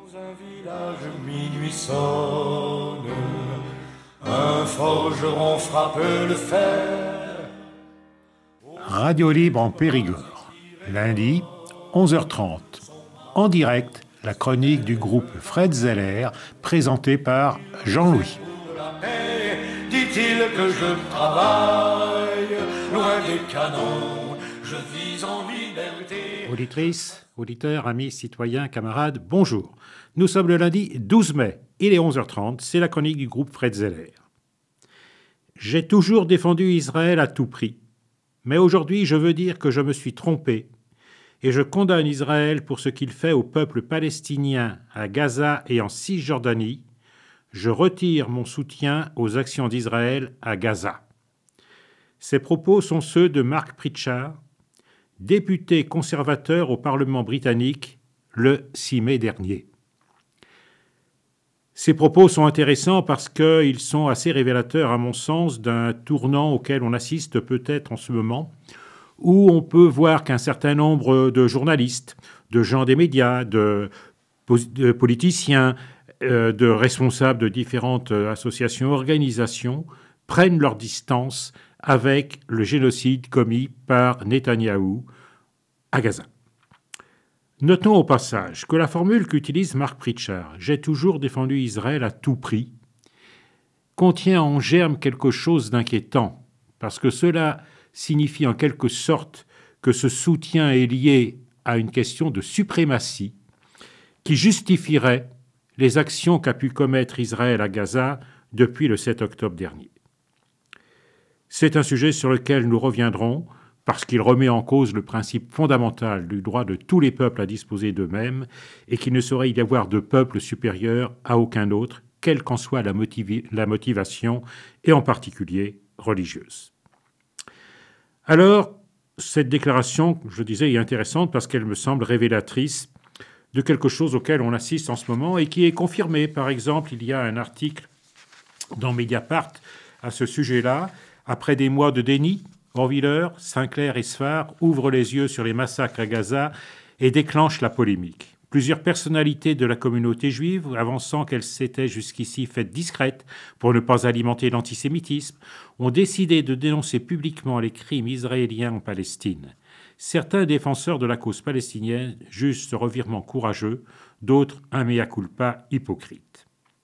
Dans un village, minuit sonne, un forgeron frappe le fer. Radio Libre en Périgord, lundi, 11h30. En direct, la chronique du groupe Fred Zeller, présentée par Jean-Louis. Dit-il que je travaille, loin des canons, je vis en liberté. Auditrices, auditeurs, amis, citoyens, camarades, bonjour. Nous sommes le lundi 12 mai, il est 11h30, c'est la chronique du groupe Fred Zeller. J'ai toujours défendu Israël à tout prix, mais aujourd'hui je veux dire que je me suis trompé et je condamne Israël pour ce qu'il fait au peuple palestinien à Gaza et en Cisjordanie. Je retire mon soutien aux actions d'Israël à Gaza. Ces propos sont ceux de Mark Pritchard, député conservateur au Parlement britannique le 6 mai dernier. Ces propos sont intéressants parce qu'ils sont assez révélateurs, à mon sens, d'un tournant auquel on assiste peut-être en ce moment, où on peut voir qu'un certain nombre de journalistes, de gens des médias, de politiciens, de responsables de différentes associations, organisations, prennent leur distance avec le génocide commis par Netanyahou à Gaza. Notons au passage que la formule qu'utilise Mark Pritchard, « J'ai toujours défendu Israël à tout prix », contient en germe quelque chose d'inquiétant, parce que cela signifie en quelque sorte que ce soutien est lié à une question de suprématie qui justifierait les actions qu'a pu commettre Israël à Gaza depuis le 7 octobre dernier. C'est un sujet sur lequel nous reviendrons parce qu'il remet en cause le principe fondamental du droit de tous les peuples à disposer d'eux-mêmes et qu'il ne saurait y avoir de peuple supérieur à aucun autre, quelle qu'en soit la motivation, et en particulier religieuse. Alors, cette déclaration, je disais, est intéressante parce qu'elle me semble révélatrice de quelque chose auquel on assiste en ce moment et qui est confirmé. Par exemple, il y a un article dans Mediapart à ce sujet-là. Après des mois de déni, Orwiller, Sinclair et Sfar ouvrent les yeux sur les massacres à Gaza et déclenchent la polémique. Plusieurs personnalités de la communauté juive, avançant qu'elles s'étaient jusqu'ici faites discrètes pour ne pas alimenter l'antisémitisme, ont décidé de dénoncer publiquement les crimes israéliens en Palestine. Certains défenseurs de la cause palestinienne jugent ce revirement courageux, d'autres un mea culpa hypocrite.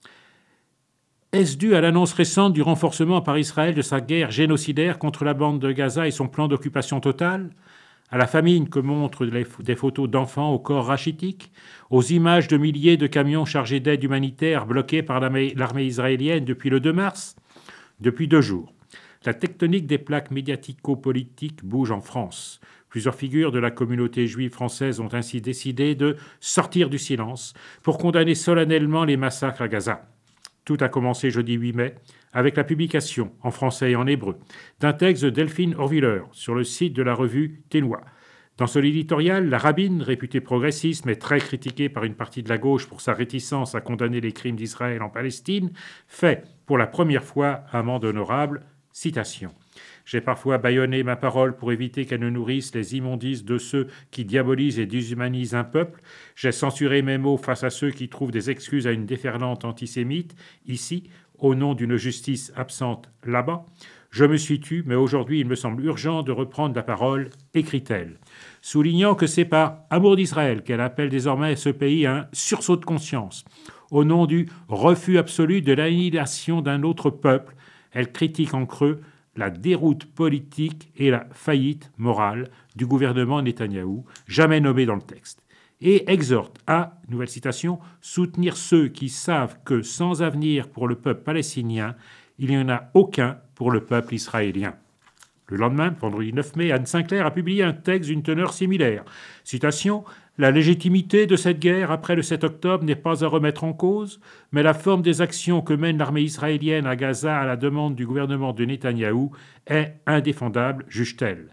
Est-ce dû à l'annonce récente du renforcement par Israël de sa guerre génocidaire contre la bande de Gaza et son plan d'occupation totale ? À la famine que montrent des photos d'enfants au corps rachitique, aux images de milliers de camions chargés d'aide humanitaire bloqués par l'armée israélienne depuis le 2 mars ? Depuis 2 jours. La tectonique des plaques médiatico-politiques bouge en France. Plusieurs figures de la communauté juive française ont ainsi décidé de sortir du silence pour condamner solennellement les massacres à Gaza. Tout a commencé jeudi 8 mai avec la publication, en français et en hébreu, d'un texte de Delphine Orwiller sur le site de la revue Ténois. Dans son éditorial, la rabbine, réputée progressiste mais très critiquée par une partie de la gauche pour sa réticence à condamner les crimes d'Israël en Palestine, fait pour la première fois amende honorable. Citation. J'ai parfois bâillonné ma parole pour éviter qu'elle ne nourrisse les immondices de ceux qui diabolisent et déshumanisent un peuple. J'ai censuré mes mots face à ceux qui trouvent des excuses à une déferlante antisémite, ici, au nom d'une justice absente là-bas. Je me suis tu, mais aujourd'hui il me semble urgent de reprendre la parole, écrit-elle, soulignant que c'est par amour d'Israël qu'elle appelle désormais ce pays à un sursaut de conscience. Au nom du refus absolu de l'annihilation d'un autre peuple, elle critique en creux la déroute politique et la faillite morale du gouvernement Netanyahou, jamais nommé dans le texte, et exhorte à, nouvelle citation, soutenir ceux qui savent que sans avenir pour le peuple palestinien, il n'y en a aucun pour le peuple israélien. Le lendemain, vendredi 9 mai, Anne Sinclair a publié un texte d'une teneur similaire. Citation, « La légitimité de cette guerre après le 7 octobre n'est pas à remettre en cause, mais la forme des actions que mène l'armée israélienne à Gaza à la demande du gouvernement de Netanyahou est indéfendable, juge-t-elle.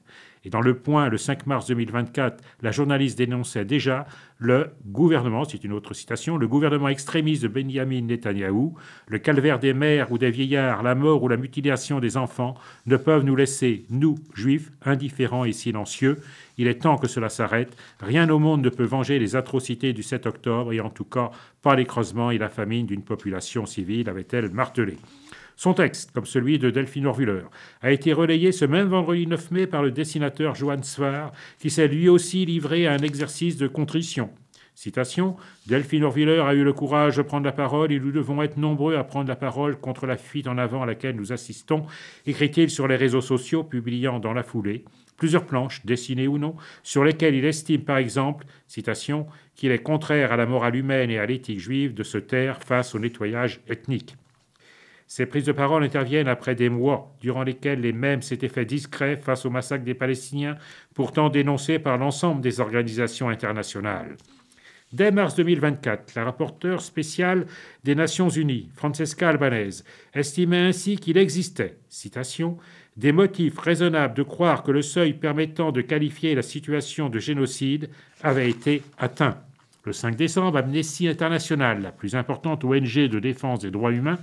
Et dans Le Point, le 5 mars 2024, la journaliste dénonçait déjà le gouvernement, c'est une autre citation, le gouvernement extrémiste de Benyamin Netanyahou, le calvaire des mères ou des vieillards, la mort ou la mutilation des enfants ne peuvent nous laisser, nous, juifs, indifférents et silencieux. Il est temps que cela s'arrête. Rien au monde ne peut venger les atrocités du 7 octobre et en tout cas pas l'écrasement et la famine d'une population civile, avait-elle martelé. Son texte, comme celui de Delphine Orwiller, a été relayé ce même vendredi 9 mai par le dessinateur Johann Svar, qui s'est lui aussi livré à un exercice de contrition. Citation, « Delphine Orwiller a eu le courage de prendre la parole et nous devons être nombreux à prendre la parole contre la fuite en avant à laquelle nous assistons », écrit-il sur les réseaux sociaux, publiant dans la foulée plusieurs planches, dessinées ou non, sur lesquelles il estime par exemple, citation, « qu'il est contraire à la morale humaine et à l'éthique juive de se taire face au nettoyage ethnique ». Ces prises de parole interviennent après des mois durant lesquels les mêmes s'étaient fait discrets face au massacre des Palestiniens, pourtant dénoncés par l'ensemble des organisations internationales. Dès mars 2024, la rapporteure spéciale des Nations Unies, Francesca Albanese, estimait ainsi qu'il existait, citation, « des motifs raisonnables de croire que le seuil permettant de qualifier la situation de génocide avait été atteint ». Le 5 décembre, Amnesty International, la plus importante ONG de défense des droits humains,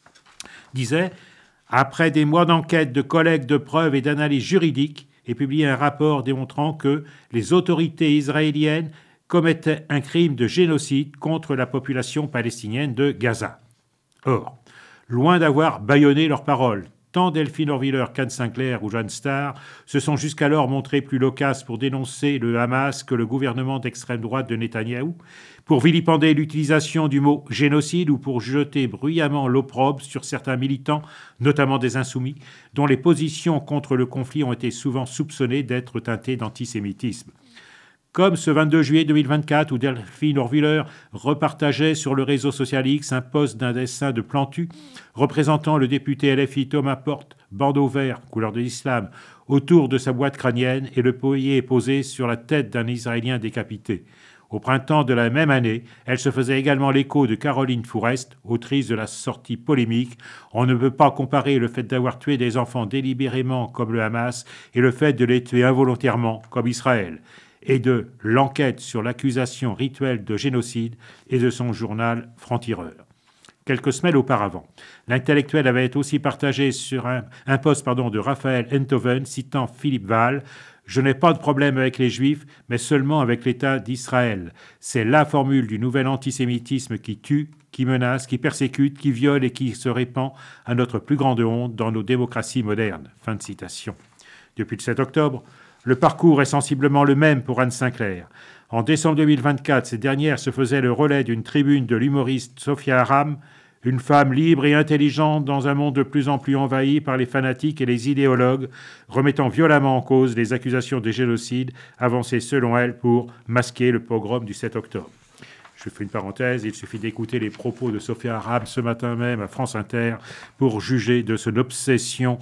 disait « Après des mois d'enquête, de collecte de preuves et d'analyses juridiques, et publié un rapport démontrant que les autorités israéliennes commettaient un crime de génocide contre la population palestinienne de Gaza. » Or, loin d'avoir bâillonné leurs paroles, tant Delphine Orwiller qu'Anne Sinclair ou Jeanne Starr se sont jusqu'alors montrés plus loquaces pour dénoncer le Hamas que le gouvernement d'extrême droite de Netanyahou, pour vilipender l'utilisation du mot génocide ou pour jeter bruyamment l'opprobre sur certains militants, notamment des insoumis, dont les positions contre le conflit ont été souvent soupçonnées d'être teintées d'antisémitisme. Comme ce 22 juillet 2024 où Delphine Orwiller repartageait sur le réseau social X un post d'un dessin de Plantu représentant le député LFI Thomas Porte, bandeau vert, couleur de l'islam, autour de sa boîte crânienne et le poignet posé sur la tête d'un Israélien décapité. Au printemps de la même année, elle se faisait également l'écho de Caroline Fourest, autrice de la sortie polémique « On ne peut pas comparer le fait d'avoir tué des enfants délibérément comme le Hamas et le fait de les tuer involontairement comme Israël » et de l'enquête sur l'accusation rituelle de génocide et de son journal Franc-Tireur. Quelques semaines auparavant, l'intellectuel avait aussi partagé sur un post de Raphaël Enthoven citant Philippe Val « Je n'ai pas de problème avec les Juifs, mais seulement avec l'État d'Israël. C'est la formule du nouvel antisémitisme qui tue, qui menace, qui persécute, qui viole et qui se répand à notre plus grande honte dans nos démocraties modernes. » Fin de citation. Depuis le 7 octobre, le parcours est sensiblement le même pour Anne Sinclair. En décembre 2024, cette dernière se faisait le relais d'une tribune de l'humoriste Sophia Aram, une femme libre et intelligente dans un monde de plus en plus envahi par les fanatiques et les idéologues, remettant violemment en cause les accusations de génocide avancées selon elle pour masquer le pogrom du 7 octobre. Je fais une parenthèse, il suffit d'écouter les propos de Sophia Aram ce matin même à France Inter pour juger de son obsession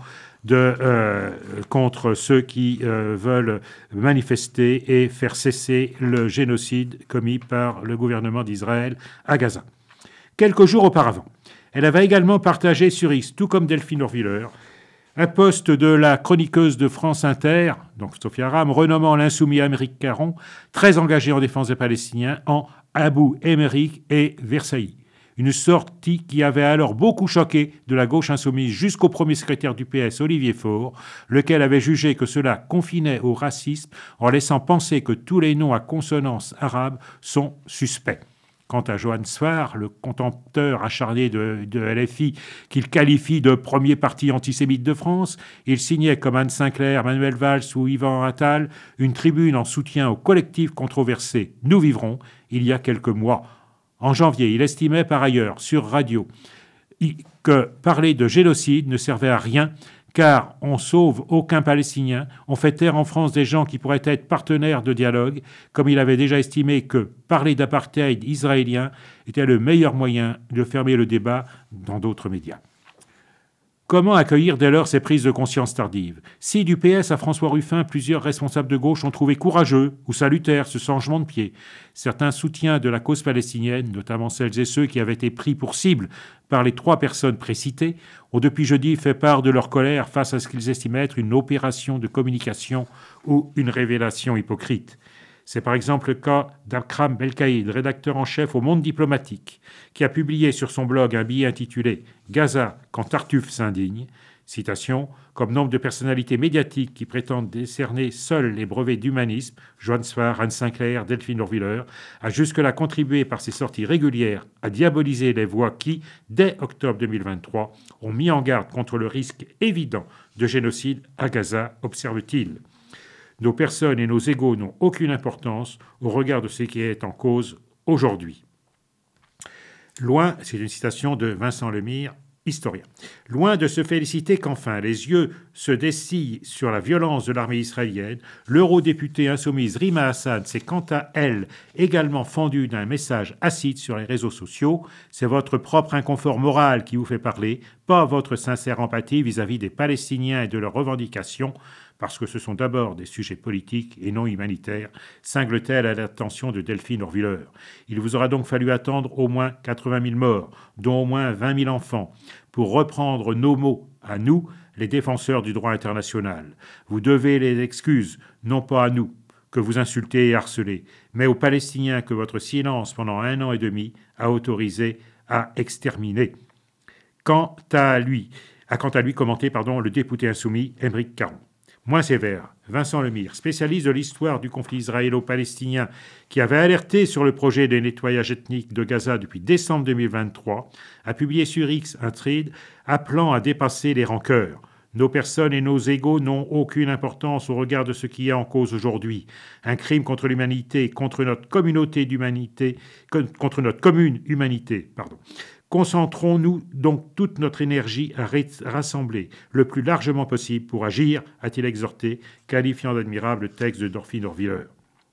contre ceux qui veulent manifester et faire cesser le génocide commis par le gouvernement d'Israël à Gaza. Quelques jours auparavant, elle avait également partagé sur X, tout comme Delphine Orwiller, un post de la chroniqueuse de France Inter, donc Sophia Aram, renommant l'insoumis Aymeric Caron, très engagé en défense des Palestiniens, en Abou Aymeric et Versailles. Une sortie qui avait alors beaucoup choqué de la gauche insoumise jusqu'au premier secrétaire du PS, Olivier Faure, lequel avait jugé que cela confinait au racisme en laissant penser que tous les noms à consonance arabe sont suspects. Quant à Johann Svar, le contempteur acharné de LFI, qu'il qualifie de premier parti antisémite de France, il signait comme Anne Sinclair, Manuel Valls ou Yvan Attal une tribune en soutien au collectif controversé « Nous vivrons » il y a quelques mois. En janvier, il estimait par ailleurs sur radio que parler de génocide ne servait à rien car on sauve aucun Palestinien, on fait taire en France des gens qui pourraient être partenaires de dialogue, comme il avait déjà estimé que parler d'apartheid israélien était le meilleur moyen de fermer le débat dans d'autres médias. Comment accueillir dès lors ces prises de conscience tardives? Si du PS à François Ruffin, plusieurs responsables de gauche ont trouvé courageux ou salutaire ce changement de pied, certains soutiens de la cause palestinienne, notamment celles et ceux qui avaient été pris pour cible par les 3 personnes précitées, ont depuis jeudi fait part de leur colère face à ce qu'ils estimaient être une opération de communication ou une révélation hypocrite. C'est par exemple le cas d'Akram Belkaïd, rédacteur en chef au Monde diplomatique, qui a publié sur son blog un billet intitulé « Gaza, quand Tartuffe s'indigne », citation, comme nombre de personnalités médiatiques qui prétendent décerner seuls les brevets d'humanisme, Johann Sfar, Anne Sinclair, Delphine Orviller, a jusque-là contribué par ses sorties régulières à diaboliser les voix qui, dès octobre 2023, ont mis en garde contre le risque évident de génocide à Gaza, observe-t-il. Nos personnes et nos égaux n'ont aucune importance au regard de ce qui est en cause aujourd'hui. Loin, c'est une citation de Vincent Lemire, historien. Loin de se féliciter qu'enfin les yeux se dessillent sur la violence de l'armée israélienne, l'eurodéputée insoumise Rima Hassan s'est quant à elle également fendue d'un message acide sur les réseaux sociaux. C'est votre propre inconfort moral qui vous fait parler, pas votre sincère empathie vis-à-vis des Palestiniens et de leurs revendications, parce que ce sont d'abord des sujets politiques et non humanitaires, cingle-t-elle à l'attention de Delphine Orviller. Il vous aura donc fallu attendre au moins 80 000 morts, dont au moins 20 000 enfants, pour reprendre nos mots à nous, les défenseurs du droit international. Vous devez les excuses, non pas à nous, que vous insultez et harcelez, mais aux Palestiniens que votre silence pendant 1 an et demi a autorisé à exterminer. Quant à lui commenté le député insoumis Émeric Caron. Moins sévère, Vincent Lemire, spécialiste de l'histoire du conflit israélo-palestinien, qui avait alerté sur le projet de nettoyage ethnique de Gaza depuis décembre 2023, a publié sur X un thread appelant à dépasser les rancœurs. Nos personnes et nos égaux n'ont aucune importance au regard de ce qui est en cause aujourd'hui. Un crime contre l'humanité, contre notre communauté d'humanité, contre notre commune humanité, Concentrons-nous donc toute notre énergie à rassembler le plus largement possible pour agir, a-t-il exhorté, qualifiant d'admirable le texte de Delphine Orviller.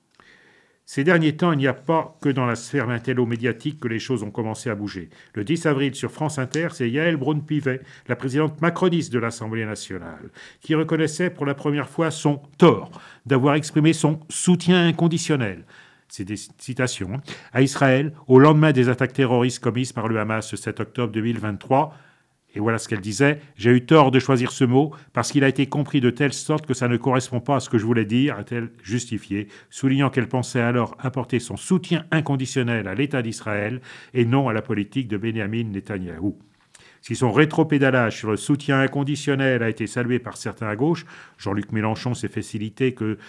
Ces derniers temps, il n'y a pas que dans la sphère intello-médiatique que les choses ont commencé à bouger. Le 10 avril, sur France Inter, c'est Yaël Braun-Pivet, la présidente macroniste de l'Assemblée nationale, qui reconnaissait pour la première fois son tort d'avoir exprimé son soutien inconditionnel. C'est des citations, à Israël, au lendemain des attaques terroristes commises par le Hamas le 7 octobre 2023. Et voilà ce qu'elle disait. « J'ai eu tort de choisir ce mot parce qu'il a été compris de telle sorte que ça ne correspond pas à ce que je voulais dire », a-t-elle justifié, soulignant qu'elle pensait alors apporter son soutien inconditionnel à l'État d'Israël et non à la politique de Benyamin Netanyahou. Si son rétropédalage sur le soutien inconditionnel a été salué par certains à gauche, Jean-Luc Mélenchon s'est félicité que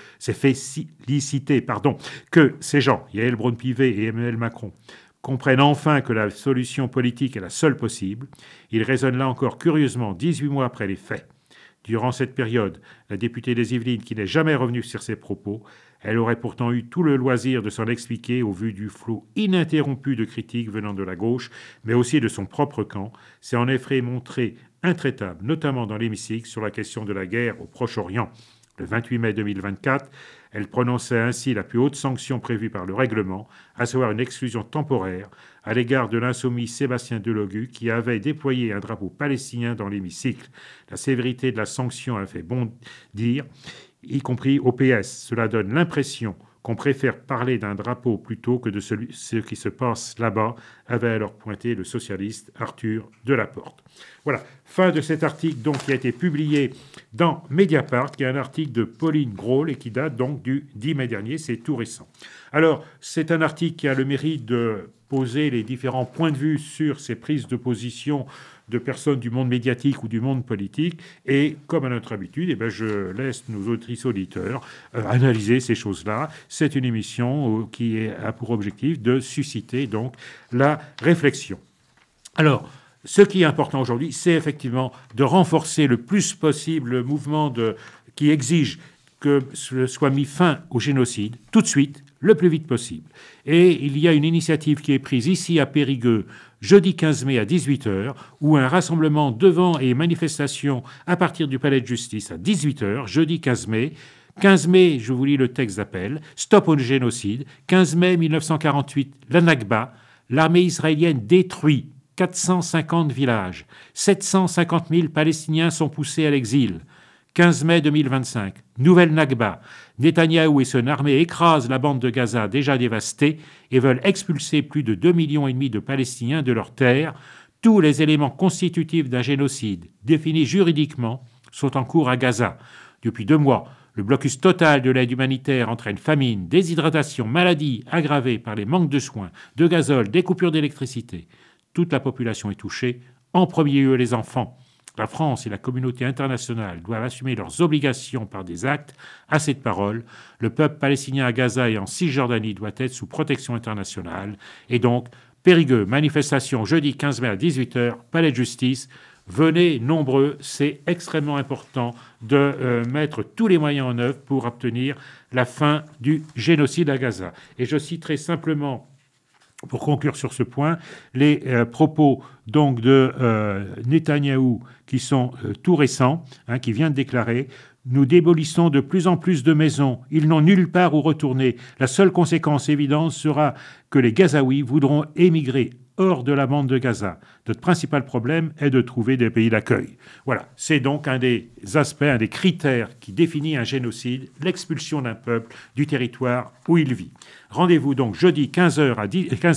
ces gens, Yaël Braun-Pivet et Emmanuel Macron, comprennent enfin que la solution politique est la seule possible. Il résonne là encore curieusement 18 mois après les faits. Durant cette période, la députée des Yvelines, qui n'est jamais revenue sur ses propos, elle aurait pourtant eu tout le loisir de s'en expliquer au vu du flot ininterrompu de critiques venant de la gauche, mais aussi de son propre camp, s'est en effet montré intraitable, notamment dans l'hémicycle, sur la question de la guerre au Proche-Orient. Le 28 mai 2024, elle prononçait ainsi la plus haute sanction prévue par le règlement, à savoir une exclusion temporaire à l'égard de l'insoumis Sébastien Delogu qui avait déployé un drapeau palestinien dans l'hémicycle. La sévérité de la sanction a fait bondir, y compris au PS. Cela donne l'impression qu'on préfère parler d'un drapeau plutôt que de ce qui se passe là-bas, avait alors pointé le socialiste Arthur Delaporte. Voilà, fin de cet article donc, qui a été publié dans Mediapart, qui est un article de Pauline Grohl et qui date donc du 10 mai dernier, c'est tout récent. Alors, c'est un article qui a le mérite de poser les différents points de vue sur ces prises de position de personnes du monde médiatique ou du monde politique. Et comme à notre habitude, je laisse nos autrices auditeurs analyser ces choses-là. C'est une émission qui a pour objectif de susciter donc la réflexion. Alors, ce qui est important aujourd'hui, c'est effectivement de renforcer le plus possible le mouvement qui exige que soit mis fin au génocide tout de suite, le plus vite possible. Et il y a une initiative qui est prise ici à Périgueux, jeudi 15 mai à 18h, où un rassemblement devant et manifestation à partir du palais de justice à 18h, jeudi 15 mai. 15 mai, je vous lis le texte d'appel, stop au génocide. 15 mai 1948, la Nakba, l'armée israélienne détruit 450 villages. 750 000 Palestiniens sont poussés à l'exil. 15 mai 2025, nouvelle Nakba. Netanyahou et son armée écrasent la bande de Gaza déjà dévastée et veulent expulser plus de 2,5 millions de Palestiniens de leurs terres. Tous les éléments constitutifs d'un génocide, définis juridiquement, sont en cours à Gaza. Depuis 2 mois, le blocus total de l'aide humanitaire entraîne famine, déshydratation, maladies aggravées par les manques de soins, de gazole, des coupures d'électricité. Toute la population est touchée, en premier lieu les enfants. La France et la communauté internationale doivent assumer leurs obligations par des actes. Assez de paroles. Le peuple palestinien à Gaza et en Cisjordanie doit être sous protection internationale. Et donc, Périgueux, manifestation jeudi 15 mai à 18h, palais de justice. Venez nombreux, c'est extrêmement important de mettre tous les moyens en œuvre pour obtenir la fin du génocide à Gaza. Et je citerai simplement, pour conclure sur ce point, les propos donc de Netanyahou qui sont tout récents, qui vient de déclarer « Nous démolissons de plus en plus de maisons. Ils n'ont nulle part où retourner. La seule conséquence évidente sera que les Gazaouis voudront émigrer hors de la bande de Gaza. Notre principal problème est de trouver des pays d'accueil. » Voilà, c'est donc un des aspects, un des critères qui définit un génocide, l'expulsion d'un peuple du territoire où il vit. Rendez-vous donc jeudi 15 mai à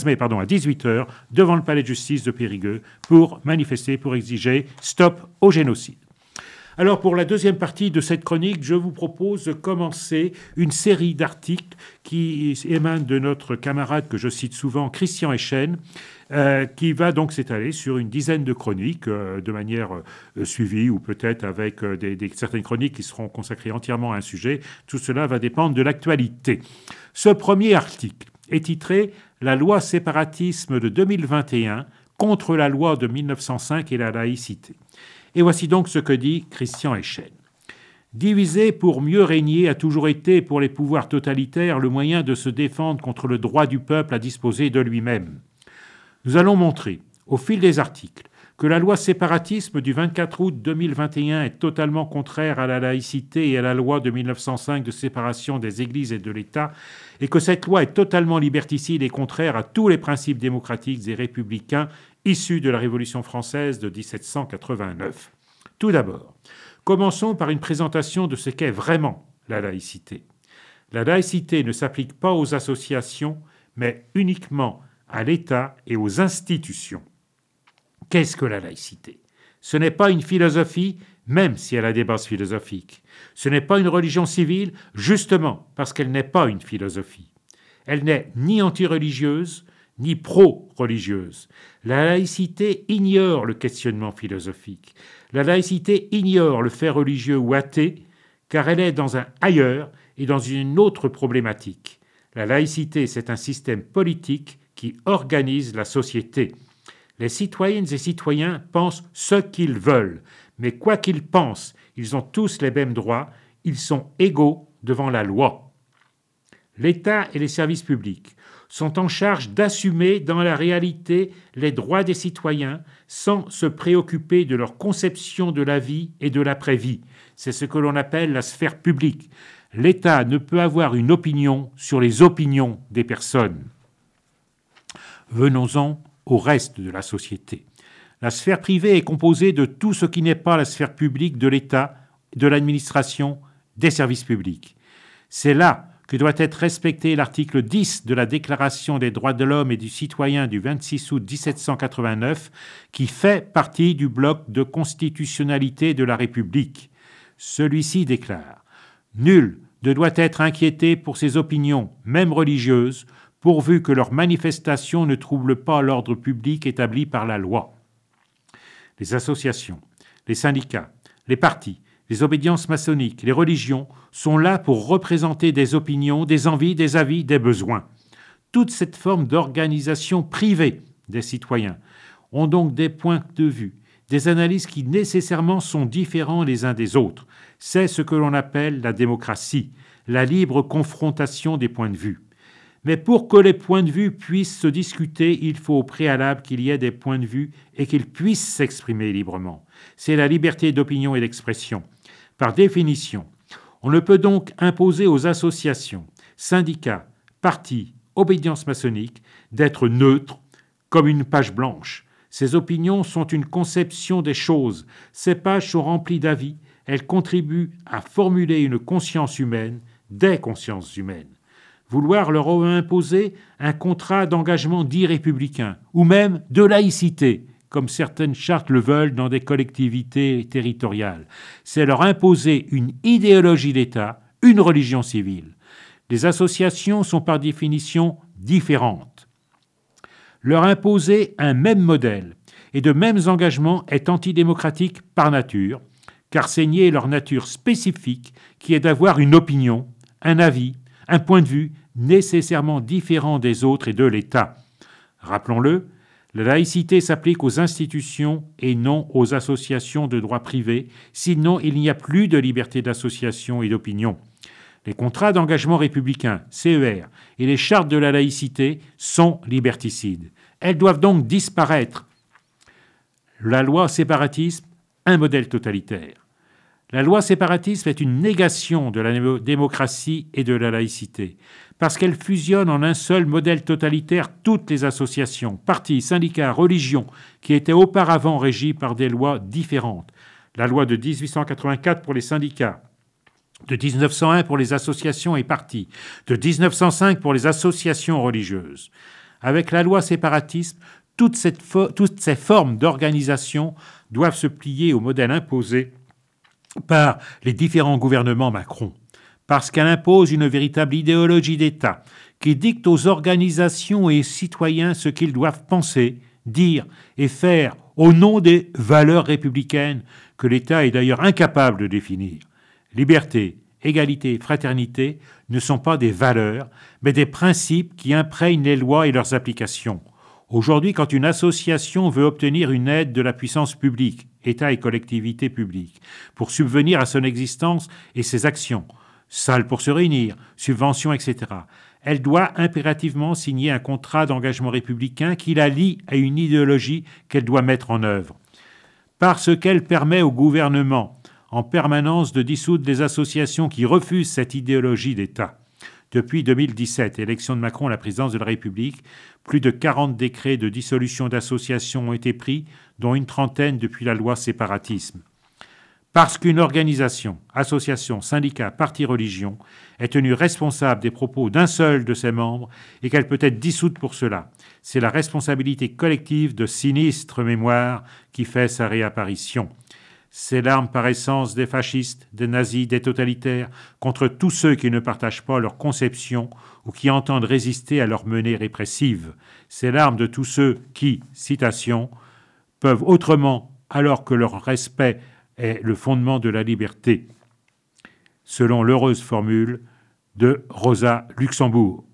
18h devant le palais de justice de Périgueux pour manifester, pour exiger stop au génocide. Alors pour la deuxième partie de cette chronique, je vous propose de commencer une série d'articles qui émanent de notre camarade que je cite souvent, Christian Echen, qui va donc s'étaler sur une dizaine de chroniques de manière suivie ou peut-être avec certaines chroniques qui seront consacrées entièrement à un sujet. Tout cela va dépendre de l'actualité. Ce premier article est titré « La loi séparatisme de 2021 contre la loi de 1905 et la laïcité ». Et voici donc ce que dit Christian Echen. Diviser pour mieux régner a toujours été pour les pouvoirs totalitaires le moyen de se défendre contre le droit du peuple à disposer de lui-même. Nous allons montrer, au fil des articles, que la loi séparatisme du 24 août 2021 est totalement contraire à la laïcité et à la loi de 1905 de séparation des églises et de l'État, et que cette loi est totalement liberticide et contraire à tous les principes démocratiques et républicains issus de la Révolution française de 1789. Tout d'abord, commençons par une présentation de ce qu'est vraiment la laïcité. La laïcité ne s'applique pas aux associations, mais uniquement à l'État et aux institutions. Qu'est-ce que la laïcité ? Ce n'est pas une philosophie, même si elle a des bases philosophiques. Ce n'est pas une religion civile, justement parce qu'elle n'est pas une philosophie. Elle n'est ni anti-religieuse, ni pro-religieuse. La laïcité ignore le questionnement philosophique. La laïcité ignore le fait religieux ou athée, car elle est dans un ailleurs et dans une autre problématique. La laïcité, c'est un système politique qui organise la société. Les citoyennes et citoyens pensent ce qu'ils veulent, mais quoi qu'ils pensent, ils ont tous les mêmes droits, ils sont égaux devant la loi. L'État et les services publics sont en charge d'assumer dans la réalité les droits des citoyens sans se préoccuper de leur conception de la vie et de l'après-vie. C'est ce que l'on appelle la sphère publique. L'État ne peut avoir une opinion sur les opinions des personnes. Venons-en au reste de la société. La sphère privée est composée de tout ce qui n'est pas la sphère publique de l'État, de l'administration, des services publics. C'est là que doit être respecté l'article 10 de la Déclaration des droits de l'homme et du citoyen du 26 août 1789, qui fait partie du bloc de constitutionnalité de la République. Celui-ci déclare « Nul ne doit être inquiété pour ses opinions, même religieuses, pourvu que leurs manifestations ne troublent pas l'ordre public établi par la loi. » Les associations, les syndicats, les partis, les obédiences maçonniques, les religions sont là pour représenter des opinions, des envies, des avis, des besoins. Toute cette forme d'organisation privée des citoyens ont donc des points de vue, des analyses qui nécessairement sont différents les uns des autres. C'est ce que l'on appelle la démocratie, la libre confrontation des points de vue. Mais pour que les points de vue puissent se discuter, il faut au préalable qu'il y ait des points de vue et qu'ils puissent s'exprimer librement. C'est la liberté d'opinion et d'expression. Par définition, on ne peut donc imposer aux associations, syndicats, partis, obédiences maçonniques d'être neutres comme une page blanche. Ces opinions sont une conception des choses. Ces pages sont remplies d'avis. Elles contribuent à formuler une conscience humaine, des consciences humaines. Vouloir leur imposer un contrat d'engagement dit républicain, ou même de laïcité, comme certaines chartes le veulent dans des collectivités territoriales, c'est leur imposer une idéologie d'État, une religion civile. Les associations sont par définition différentes. Leur imposer un même modèle et de mêmes engagements est antidémocratique par nature, car c'est nier leur nature spécifique qui est d'avoir une opinion, un avis, un point de vue nécessairement différent des autres et de l'État. Rappelons-le, la laïcité s'applique aux institutions et non aux associations de droit privé, sinon il n'y a plus de liberté d'association et d'opinion. Les contrats d'engagement républicain, CER, et les chartes de la laïcité sont liberticides. Elles doivent donc disparaître. La loi séparatisme, un modèle totalitaire. La loi séparatisme est une négation de la démocratie et de la laïcité, parce qu'elle fusionne en un seul modèle totalitaire toutes les associations, partis, syndicats, religions, qui étaient auparavant régies par des lois différentes. La loi de 1884 pour les syndicats, de 1901 pour les associations et partis, de 1905 pour les associations religieuses. Avec la loi séparatisme, toutes ces formes d'organisation doivent se plier au modèle imposé par les différents gouvernements Macron, parce qu'elle impose une véritable idéologie d'État qui dicte aux organisations et citoyens ce qu'ils doivent penser, dire et faire au nom des valeurs républicaines que l'État est d'ailleurs incapable de définir. Liberté, égalité, fraternité ne sont pas des valeurs, mais des principes qui imprègnent les lois et leurs applications. Aujourd'hui, quand une association veut obtenir une aide de la puissance publique, État et collectivités publiques, pour subvenir à son existence et ses actions, salles pour se réunir, subventions, etc., elle doit impérativement signer un contrat d'engagement républicain qui la lie à une idéologie qu'elle doit mettre en œuvre. Parce qu'elle permet au gouvernement en permanence de dissoudre les associations qui refusent cette idéologie d'État. Depuis 2017, élection de Macron à la présidence de la République, plus de 40 décrets de dissolution d'associations ont été pris, dont une trentaine depuis la loi séparatisme. Parce qu'une organisation, association, syndicat, parti, religion, est tenue responsable des propos d'un seul de ses membres et qu'elle peut être dissoute pour cela. C'est la responsabilité collective de sinistre mémoire qui fait sa réapparition. C'est l'arme par essence des fascistes, des nazis, des totalitaires, contre tous ceux qui ne partagent pas leur conception ou qui entendent résister à leur menée répressive. C'est l'arme de tous ceux qui, citation, peuvent autrement alors que leur respect est le fondement de la liberté, selon l'heureuse formule de Rosa Luxembourg.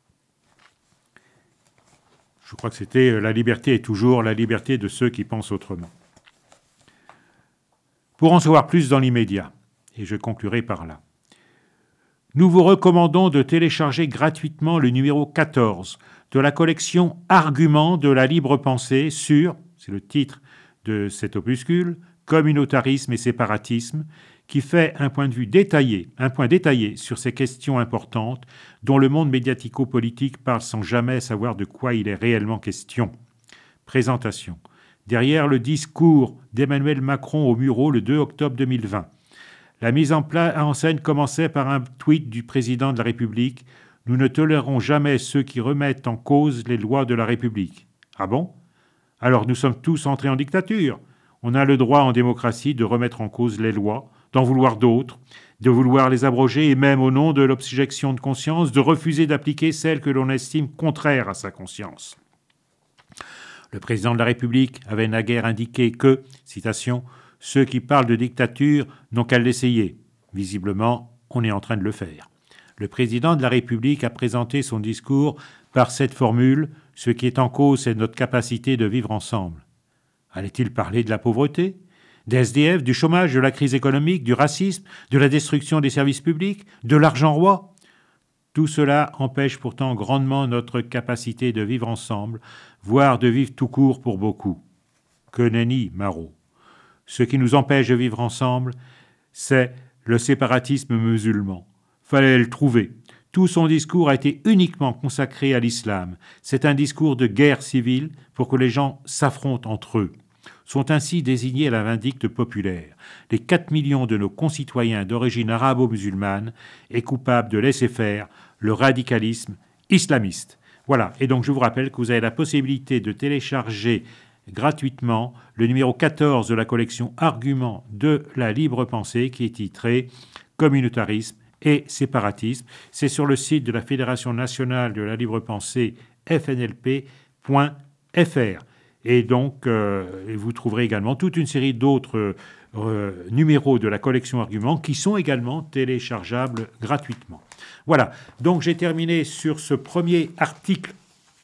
Je crois que c'était « La liberté est toujours la liberté de ceux qui pensent autrement ». Pour en savoir plus dans l'immédiat, et je conclurai par là, nous vous recommandons de télécharger gratuitement le numéro 14 de la collection Arguments de la libre pensée sur, c'est le titre de cet opuscule, Communautarisme et séparatisme, qui fait un point détaillé sur ces questions importantes dont le monde médiatico-politique parle sans jamais savoir de quoi il est réellement question. Présentation. Derrière le discours d'Emmanuel Macron au Murau le 2 octobre 2020. La mise en scène commençait par un tweet du président de la République « Nous ne tolérerons jamais ceux qui remettent en cause les lois de la République ». Ah bon ? Alors nous sommes tous entrés en dictature. On a le droit en démocratie de remettre en cause les lois, d'en vouloir d'autres, de vouloir les abroger et même au nom de l'objection de conscience, de refuser d'appliquer celles que l'on estime contraires à sa conscience. Le président de la République avait naguère indiqué que, citation, « ceux qui parlent de dictature n'ont qu'à l'essayer ». Visiblement, on est en train de le faire. Le président de la République a présenté son discours par cette formule « ce qui est en cause, c'est notre capacité de vivre ensemble ». Allait-il parler de la pauvreté, des SDF, du chômage, de la crise économique, du racisme, de la destruction des services publics, de l'argent roi ? Tout cela empêche pourtant grandement notre capacité de vivre ensemble, voire de vivre tout court pour beaucoup. Que nenni, Marot. Ce qui nous empêche de vivre ensemble, c'est le séparatisme musulman. Fallait le trouver. Tout son discours a été uniquement consacré à l'islam. C'est un discours de guerre civile pour que les gens s'affrontent entre eux. Sont ainsi désignés la vindicte populaire les 4 millions de nos concitoyens d'origine arabo-musulmane et coupables de laisser faire le radicalisme islamiste. Voilà, et donc je vous rappelle que vous avez la possibilité de télécharger gratuitement le numéro 14 de la collection Arguments de la libre pensée qui est titré Communautarisme et séparatisme. C'est sur le site de la Fédération nationale de la libre pensée fnlp.fr. Et donc, vous trouverez également toute une série d'autres numéros de la collection Arguments qui sont également téléchargeables gratuitement. Voilà, donc j'ai terminé sur ce premier article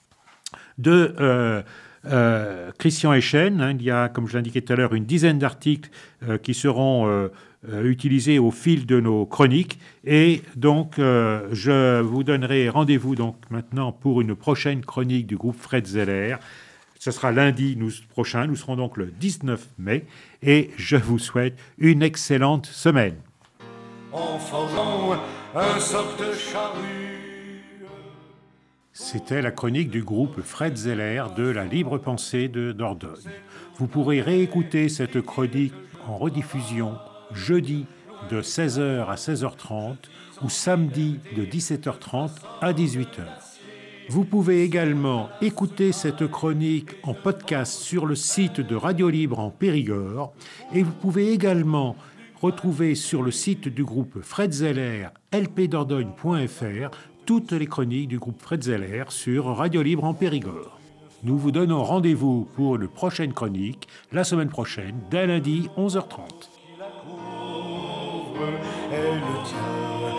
de Christian Eschen. Il y a, comme je l'indiquais tout à l'heure, une dizaine d'articles qui seront utilisés au fil de nos chroniques. Et donc, je vous donnerai rendez-vous donc maintenant pour une prochaine chronique du groupe Fred Zeller. Ce sera lundi prochain, nous serons donc le 19 mai, et je vous souhaite une excellente semaine. En forgeant un soc de charrue. C'était la chronique du groupe Fred Zeller de la Libre Pensée de Dordogne. Vous pourrez réécouter cette chronique en rediffusion jeudi de 16h à 16h30 ou samedi de 17h30 à 18h. Vous pouvez également écouter cette chronique en podcast sur le site de Radio Libre en Périgord et vous pouvez également retrouver sur le site du groupe Fred Zeller, lpdordogne.fr, toutes les chroniques du groupe Fred Zeller sur Radio Libre en Périgord. Nous vous donnons rendez-vous pour une prochaine chronique la semaine prochaine, dès lundi 11h30. Elle tient